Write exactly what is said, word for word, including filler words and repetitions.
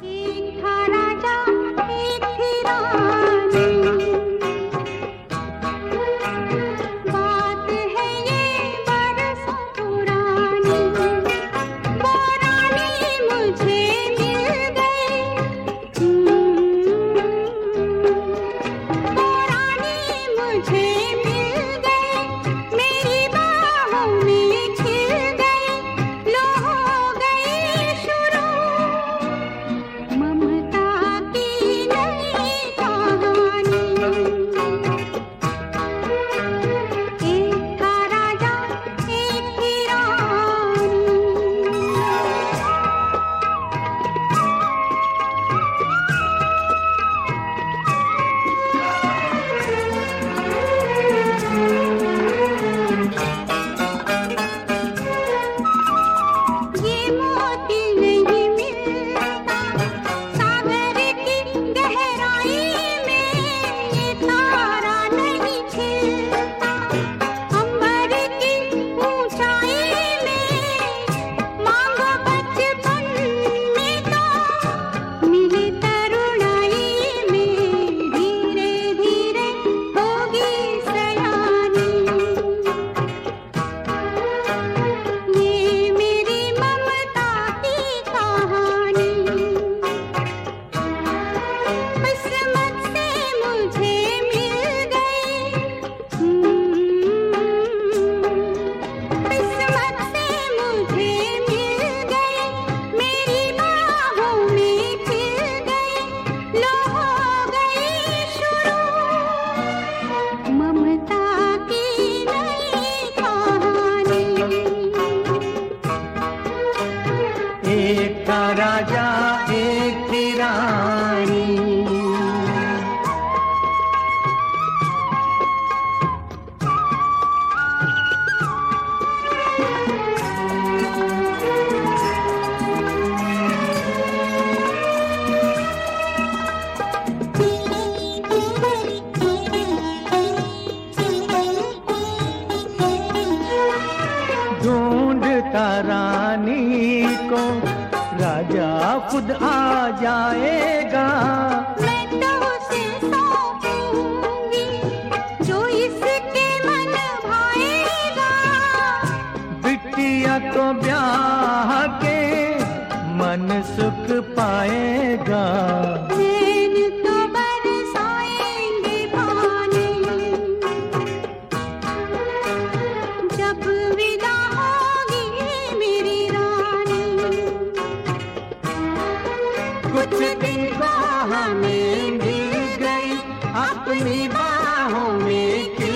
एक था राजा एक थी रानी, बात है ये बरसों पुरानी। वो रानी मुझे मिल गई, वो रानी मुझे मिल गई, मेरी बाहों में खिल गई, लो हो गई शुरू ममता की नई कहानी। एक था राजा एक थी रानी। ये मोती नहीं मिलता सागर की गहराई में, ये तारा नहीं खिलता अंबर की ऊंचाई में। मांगो बचपन में तो मिले तरुणाई में, धीरे धीरे होगी सयानी। ये मेरी ममता की कहानी, किस्मत से मुझे मिल गई, किस्मत से मुझे मिल गई, मेरी बाहों में खिल गई, लो हो गई शुरू ममता की नई कहानी। एक था राजा एक थी रानी। ढूंढता रानी को राजा खुद आ जाएगा, मैं तो उसे सौंपूंगी जो इसके मन भाएगा। बिटिया को ब्याह के मन सुख पाएगा। नैन तो बरसाएंगे पानी, जब विदा होगी मेरी रानी। कुछ दिन को हमें मिल गई, अपनी बाहों में खिल